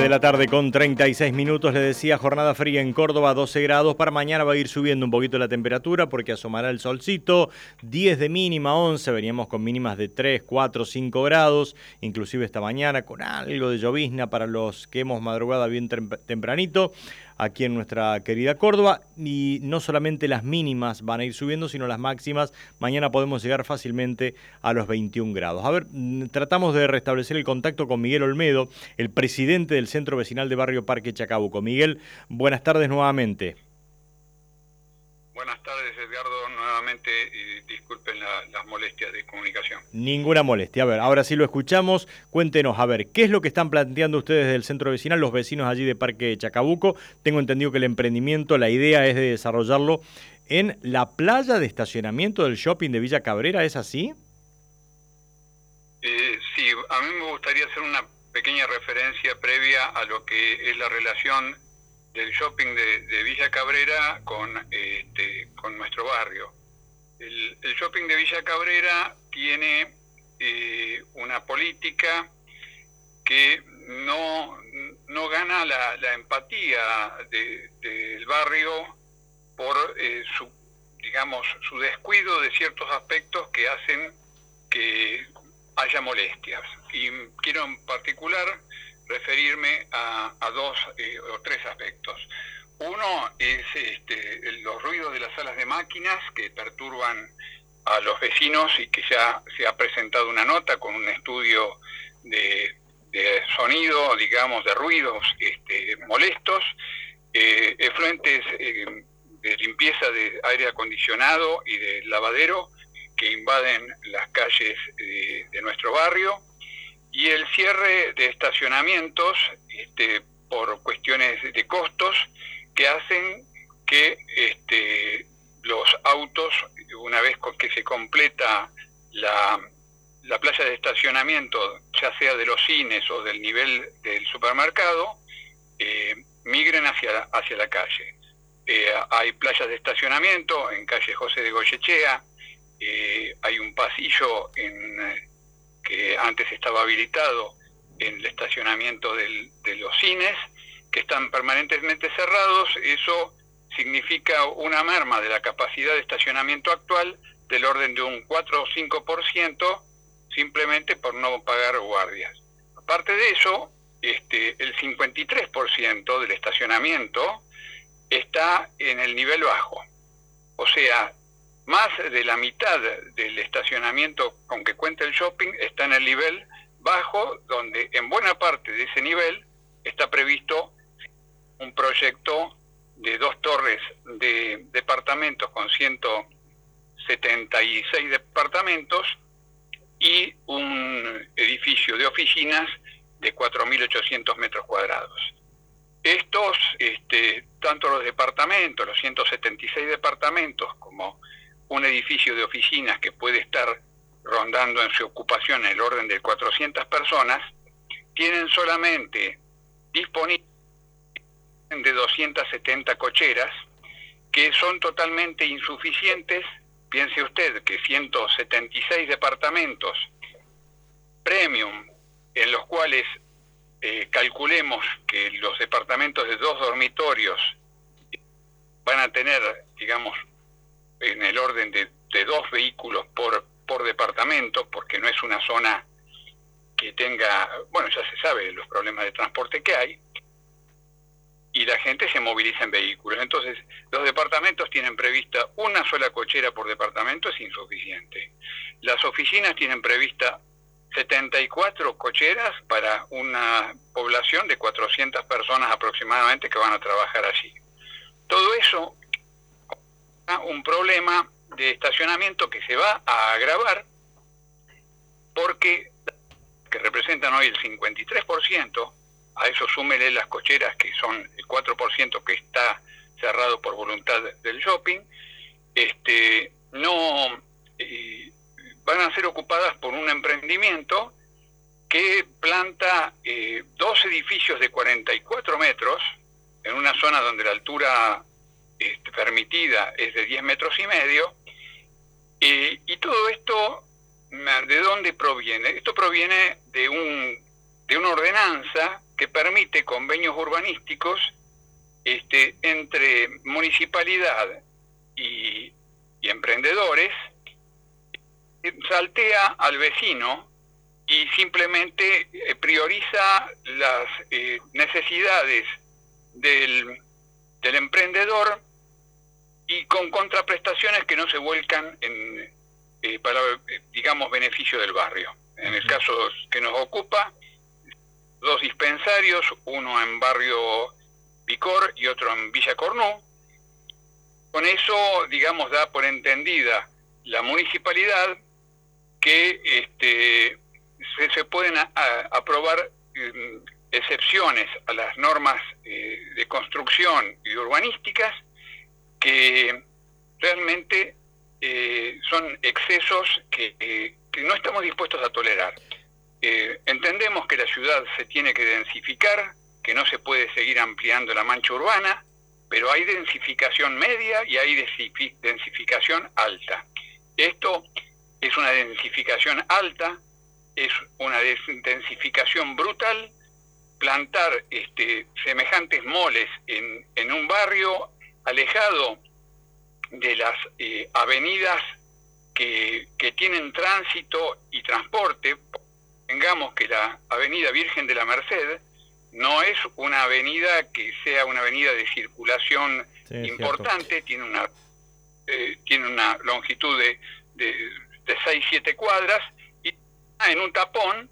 de la tarde con 36 minutos, le decía, jornada fría en Córdoba, 12 grados. Para mañana va a ir subiendo un poquito la temperatura porque asomará el solcito, 10 de mínima, 11, veníamos con mínimas de 3, 4, 5 grados, inclusive esta mañana con algo de llovizna para los que hemos madrugado bien tempranito aquí en nuestra querida Córdoba. Y no solamente las mínimas van a ir subiendo, sino las máximas. Mañana podemos llegar fácilmente a los 21 grados. A ver, tratamos de restablecer el contacto con Miguel Olmedo, el presidente del Centro Vecinal de Barrio Parque Chacabuco. Miguel, buenas tardes nuevamente. Buenas tardes, Edgardo, nuevamente, y disculpen las molestias de comunicación. Ninguna molestia. A ver, ahora sí lo escuchamos. Cuéntenos, a ver, ¿qué es lo que están planteando ustedes del Centro Vecinal, los vecinos allí de Parque Chacabuco? Tengo entendido que el emprendimiento, la idea es de desarrollarlo en la playa de estacionamiento del shopping de Villa Cabrera, ¿es así? Sí, a mí me gustaría hacer una pequeña referencia previa a lo que es la relación del shopping de Villa Cabrera con nuestro barrio. El shopping de Villa Cabrera tiene una política que no gana la empatía del barrio por su descuido de ciertos aspectos que hacen que haya molestias. Y quiero en particular referirme a dos o tres aspectos. Uno es los ruidos de las salas de máquinas que perturban a los vecinos y que ya se ha presentado una nota con un estudio de sonido, digamos, de ruidos molestos, efluentes de limpieza de aire acondicionado y de lavadero que invaden las calles de nuestro barrio, y el cierre de estacionamientos por cuestiones de costos que hacen que los autos, una vez que se completa la playa de estacionamiento, ya sea de los cines o del nivel del supermercado, migren hacia la calle. Hay playas de estacionamiento en calle José de Goyechea, hay un pasillo que antes estaba habilitado en el estacionamiento de los cines, que están permanentemente cerrados. Eso significa una merma de la capacidad de estacionamiento actual del orden de un 4 o 5%, simplemente por no pagar guardias. Aparte de eso, el 53% del estacionamiento está en el nivel bajo. O sea, más de la mitad del estacionamiento con que cuenta el shopping está en el nivel bajo, donde en buena parte de ese nivel está previsto un proyecto de 2 torres de departamentos con 176 departamentos y un edificio de oficinas de 4.800 metros cuadrados. Estos, tanto los departamentos, los 176 departamentos, como un edificio de oficinas que puede estar rondando en su ocupación en el orden de 400 personas, tienen solamente disponibles de 270 cocheras, que son totalmente insuficientes. Piense usted que 176 departamentos premium, en los cuales calculemos que los departamentos de 2 dormitorios van a tener, digamos, en el orden de 2 vehículos por departamento, porque no es una zona que tenga, bueno, ya se sabe los problemas de transporte que hay, y la gente se moviliza en vehículos. Entonces, los departamentos tienen prevista una sola cochera por departamento, es insuficiente. Las oficinas tienen prevista 74 cocheras para una población de 400 personas aproximadamente que van a trabajar allí. Todo eso un problema de estacionamiento que se va a agravar porque representan hoy el 53%, a eso súmele las cocheras que son el 4% que está cerrado por voluntad del shopping, van a ser ocupadas por un emprendimiento que planta 2 edificios de 44 metros en una zona donde la altura permitida es de 10 metros y medio, y todo esto, ¿de dónde proviene? Esto proviene de una ordenanza que permite convenios urbanísticos entre municipalidad y emprendedores, saltea al vecino y simplemente prioriza las necesidades del emprendedor y con contraprestaciones que no se vuelcan para, digamos, beneficio del barrio. En el caso que nos ocupa, 2 dispensarios, uno en barrio Picor y otro en Villa Cornú. Con eso, digamos, da por entendida la municipalidad que se pueden aprobar excepciones a las normas de construcción y urbanísticas que realmente son excesos que no estamos dispuestos a tolerar. Entendemos que la ciudad se tiene que densificar, que no se puede seguir ampliando la mancha urbana, pero hay densificación media y hay densificación alta. Esto es una densificación alta, es una densificación brutal, plantar semejantes moles en un barrio alejado de las avenidas que tienen tránsito y transporte. Tengamos que la avenida Virgen de la Merced no es una avenida que sea una avenida de circulación importante, tiene una longitud de 6-7 cuadras y en un tapón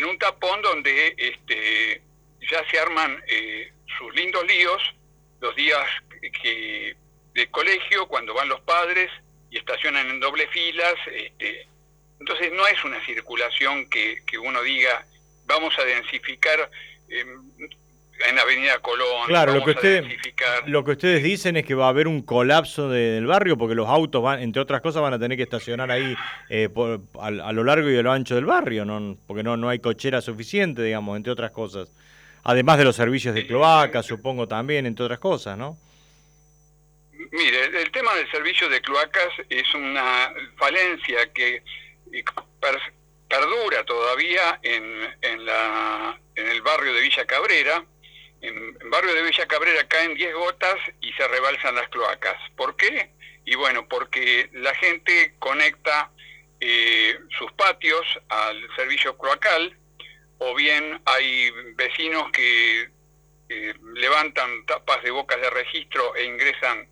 donde ya se arman sus lindos líos los días de colegio, cuando van los padres y estacionan en doble filas. Entonces no es una circulación que uno diga vamos a densificar en Avenida Colón. Claro, lo que ustedes dicen es que va a haber un colapso del barrio porque los autos entre otras cosas, van a tener que estacionar ahí a lo largo y a lo ancho del barrio, ¿no? Porque no hay cochera suficiente, digamos, entre otras cosas. Además de los servicios de cloacas, supongo también, entre otras cosas, ¿no? Mire, el tema del servicio de cloacas es una falencia que perdura todavía en el barrio de Villa Cabrera. En el barrio de Villa Cabrera caen 10 gotas y se rebalsan las cloacas. ¿Por qué? Y bueno, porque la gente conecta sus patios al servicio cloacal, o bien hay vecinos que levantan tapas de bocas de registro e ingresan,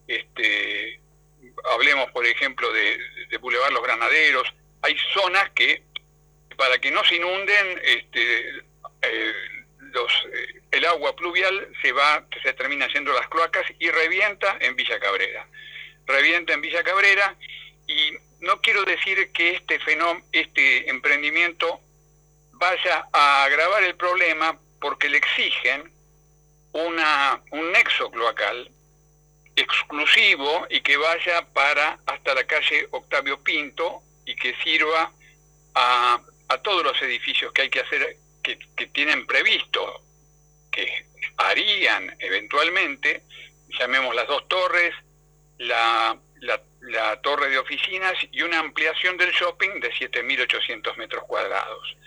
hablemos por ejemplo de Boulevard Los Granaderos. Hay zonas que, para que no se inunden, el agua pluvial se termina yendo a las cloacas y revienta en Villa Cabrera. Y no quiero decir que este emprendimiento vaya a agravar el problema, porque le exigen un nexo cloacal exclusivo y que vaya hasta la calle Octavio Pinto y que sirva a todos los edificios que hay que hacer, que tienen previsto, que harían eventualmente, llamemos las 2 torres, la torre de oficinas y una ampliación del shopping de 7.800 metros cuadrados.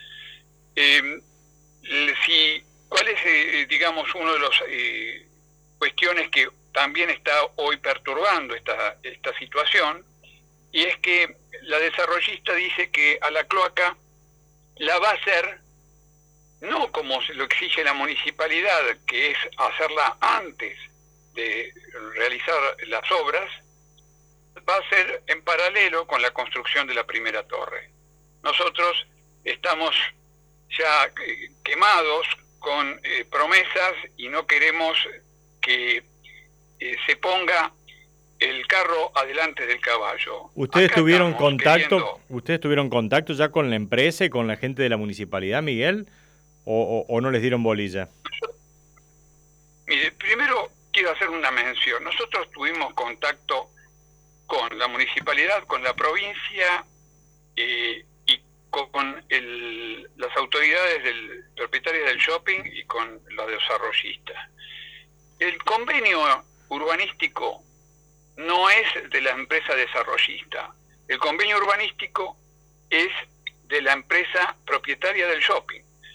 ¿Cuál es, digamos, uno de los cuestiones que también está hoy perturbando esta situación? Y es que la desarrollista dice que a la cloaca la va a hacer no como lo exige la municipalidad, que es hacerla antes de realizar las obras, va a ser en paralelo con la construcción de la primera torre. Nosotros estamos ya quemados con promesas y no queremos que se ponga el carro adelante del caballo. ¿Ustedes tuvieron contacto ya con la empresa y con la gente de la municipalidad, Miguel? ¿O no les dieron bolilla? Mire, primero quiero hacer una mención. Nosotros tuvimos contacto con la municipalidad, con la provincia y con las autoridades propietarias del shopping y con los desarrollistas. El convenio urbanístico no es de la empresa desarrollista. El convenio urbanístico es de la empresa propietaria del shopping.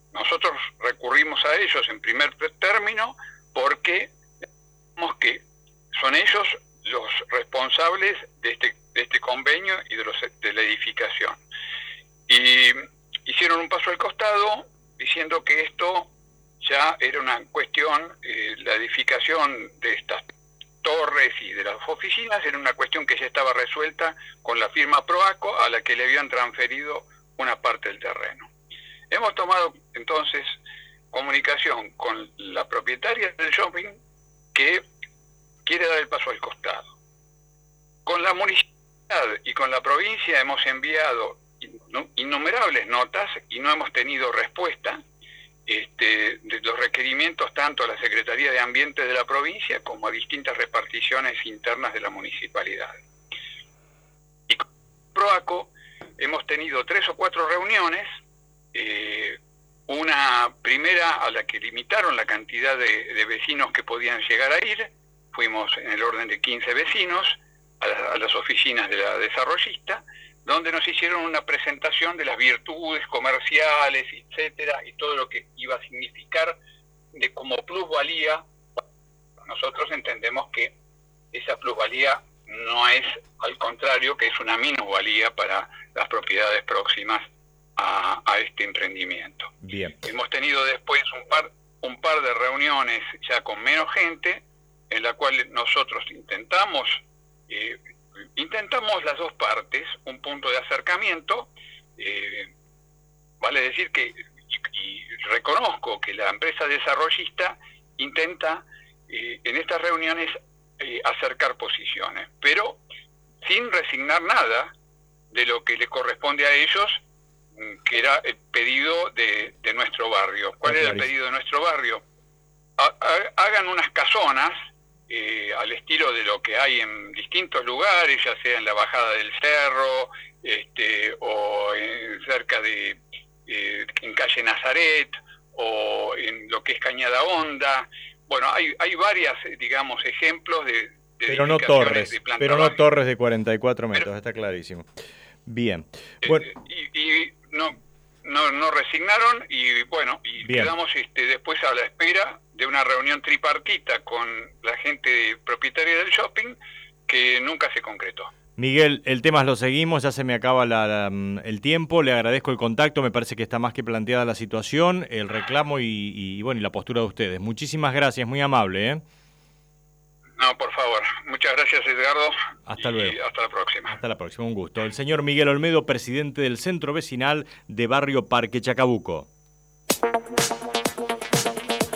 nosotros recurrimos a ellos en primer término porque vemos que son ellos los responsables de este convenio y de la edificación. Y hicieron un paso al costado diciendo que esto ya era una cuestión, la edificación de estas torres y de las oficinas era una cuestión que ya estaba resuelta con la firma Proaco, a la que le habían transferido una parte del terreno. Hemos tomado entonces comunicación con la propietaria del shopping, que quiere dar el paso al costado. Con la municipalidad y con la provincia hemos enviado innumerables notas y no hemos tenido respuesta de los requerimientos tanto a la Secretaría de Ambiente de la provincia como a distintas reparticiones internas de la municipalidad. Y con Proaco hemos tenido 3 o 4 reuniones, una primera a la que limitaron la cantidad de vecinos que podían llegar a ir, fuimos en el orden de 15 vecinos a las oficinas de la desarrollista, donde nos hicieron una presentación de las virtudes comerciales, etcétera, y todo lo que iba a significar de como plusvalía. Nosotros entendemos que esa plusvalía no es, al contrario, que es una minusvalía para las propiedades próximas a este emprendimiento. Bien. Hemos tenido después un par de reuniones ya con menos gente, en la cual nosotros intentamos las dos partes, un punto de acercamiento. Vale decir que, y reconozco que la empresa desarrollista intenta en estas reuniones acercar posiciones, pero sin resignar nada de lo que le corresponde a ellos, que era el pedido de nuestro barrio. ¿Cuál era el pedido de nuestro barrio? Hagan unas casonas al estilo de lo que hay en distintos lugares, ya sea en la bajada del cerro, o cerca de en calle Nazaret, o en lo que es Cañada Honda. Bueno, hay varias, digamos, ejemplos de pero no torres, pero no torres de 44 metros, está clarísimo. Bien. Bueno. Y no resignaron, y bueno, y bien, quedamos después a la espera de una reunión tripartita con la gente propietaria del shopping, que nunca se concretó. Miguel, el tema lo seguimos, ya se me acaba el tiempo, le agradezco el contacto, me parece que está más que planteada la situación, el reclamo y bueno, y la postura de ustedes. Muchísimas gracias, muy amable, ¿eh? No, por favor. Muchas gracias, Edgardo. Hasta luego. Hasta la próxima. Hasta la próxima, un gusto. El señor Miguel Olmedo, presidente del Centro Vecinal de Barrio Parque Chacabuco.